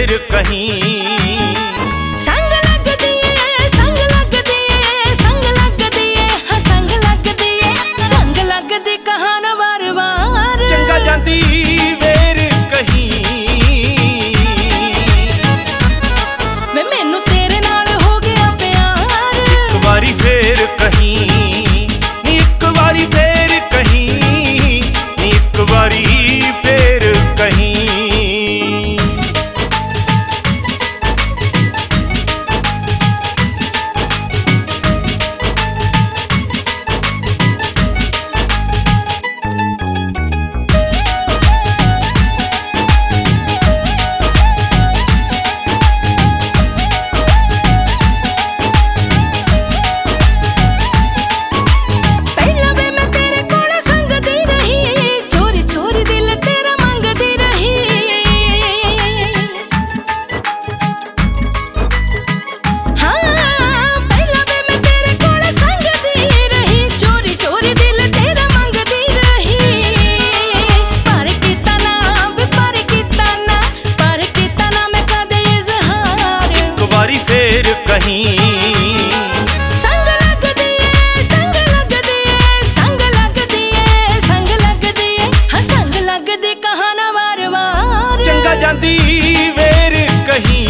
फेर कहीं संग लगदी है, संग लगदी है, संग लगदी है, हाँ संग लगदी है, संग लगदी कहाना वार वार चंगा जांदी वेर कहीं वे मैनू तेरे नाल हो गया प्यार एक बारी फेर कहीं एक बारी फेर कहीं एक बारी फेर कहीं कहीं संग लगदी है, संग लगदी है, संग लगदी है, संग लगदी है, हाँ संग लगदी कहाना वार वार चंगा जांदी वेर कहीं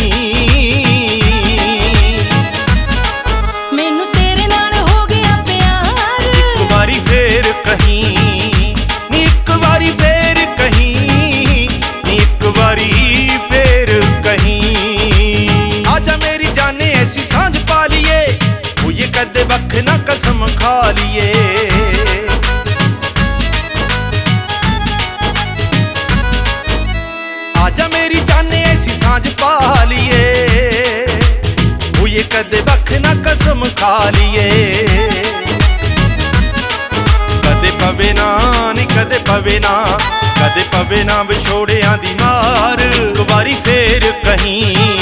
मैनू तेरे नाल हो गया प्यार एक बारी फेर कहीं एक बारी फेर कहीं एक बारी फेर कहीं आजा मेरी जाने ऐसी सांझ पा लिए वो ये कदे वख ना कसम खा लिए आजा मेरी जाने ऐसी सांझ पा लिए वो ये कदे वख ना कसम खा लिए कदे पवे ना नी कदे पवे ना कदे पवे ना विछोड़ियां दी मार एक बारी फेर कहीं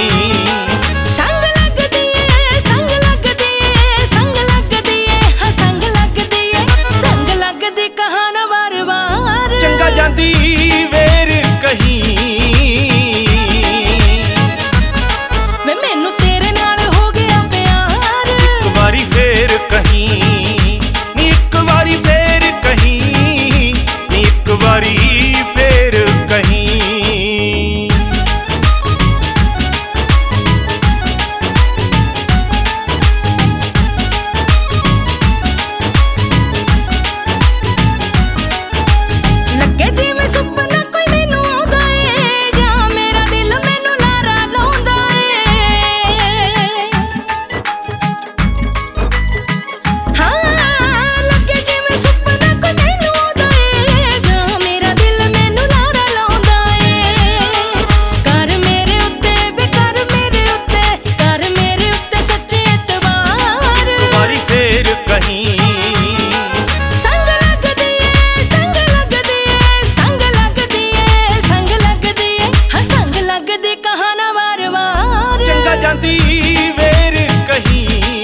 जांदी वेर कहीं वे मैनू तेरे नाल हो गया प्यार एक बारी फेर कहीं एक बारी फेर कहीं एक बारी फेर कहीं लगे जी मैं सुपना कोई मैनू आउंदा है जा मेरा दिल मैनू लारा लाउंदा है हाँ लगे जी मैं सुपना कोई मैनू आउंदा है जा मेरा दिल मैनू लारा लाउंदा है कर मेरे उत्ते वे कर मेरे उत्ते सच्चे एतबार एक बारी फेर कहीं जांदी वेर कहीं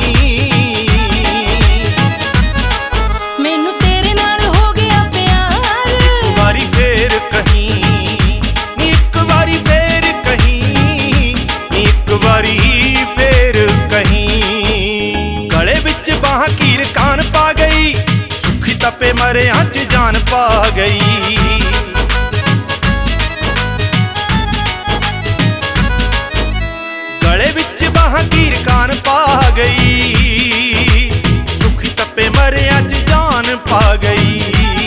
मैनू तेरे नाल हो गया प्यार एक बारी फेर कहीं एक बारी फेर कहीं एक बारी फेर कहीं गले विच बाह कीर कान पा गई सुखी तपे मरे हंच जान पा गई गले विच बाह कीर कान पा गई सुखी तपे मरे अज जान पा गई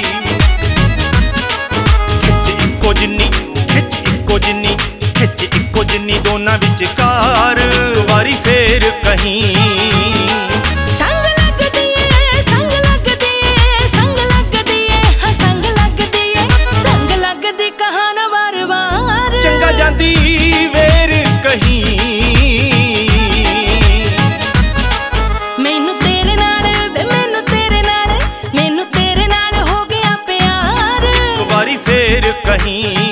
खिच इक्को जिन्नी खिच इक्को जिन्नी खिच इक्को जिन्नी दोना विचकार वारी फेर कहीं संग लगदी है, संग लगदी है, संग लगदी है, हाँ संग लगदी है, संग लगदी कहाना वार वार चंगा जांदी वेर कहीं मैनू तेरे नाल वे मैनू तेरे नाल हो गया प्यार एक बारी फेर कहीं